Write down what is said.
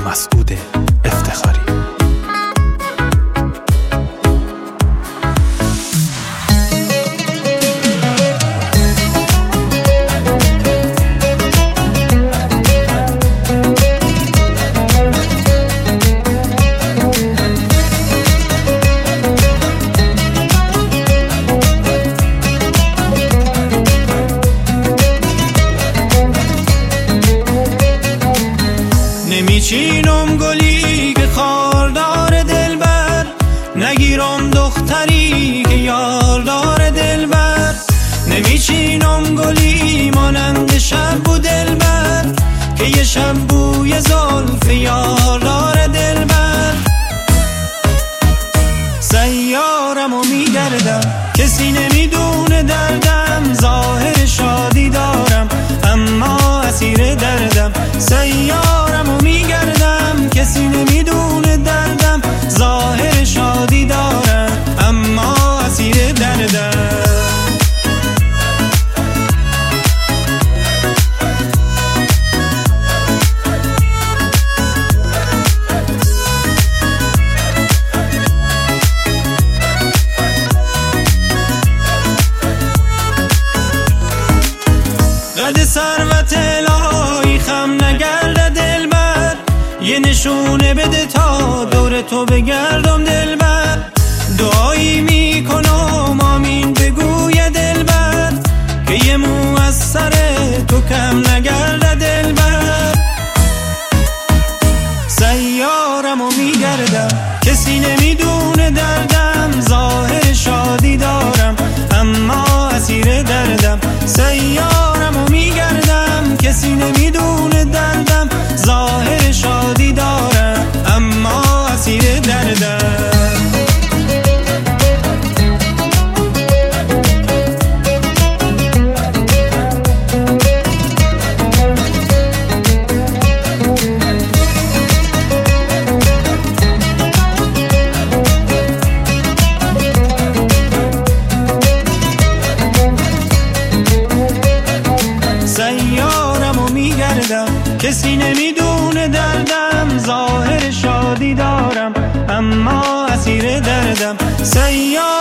مسعود افتخاری. نمیچینم گلی که خاردار دلبر، نگیرم دختری که یاردار دلبر. نمیچینم گلی مانند شب و دلبر، که یه شب بوی زلف یاردار دلبر. سیارم و میگردم کسی نمیدونه دردم، ظاهر شادی دارم اما اسیر دردم. سیارم و میگردم کسی نمیدونه دردم، ظاهر شادی دارم اما اسیر دردم. قد ثروت الهی خم نگرده دلبر، یه نشونه بده تا دور تو بگردم دلبر. دعایی میکنم آمین بگوی دلبر، که یه مو از سر تو کم نگرده دلبر. سیارم و میگردم کسی نمیدونه دردم، ظاهر شادی دارم اما اسیر دردم. سیارم و میگردم کسی نمیدونه دردم، ظاهر شادی دارم اما اسیر دردم. سیارم و میگردم کسی نمیدونه دردم، ظاهر شادی دارم اما اسیر دردم.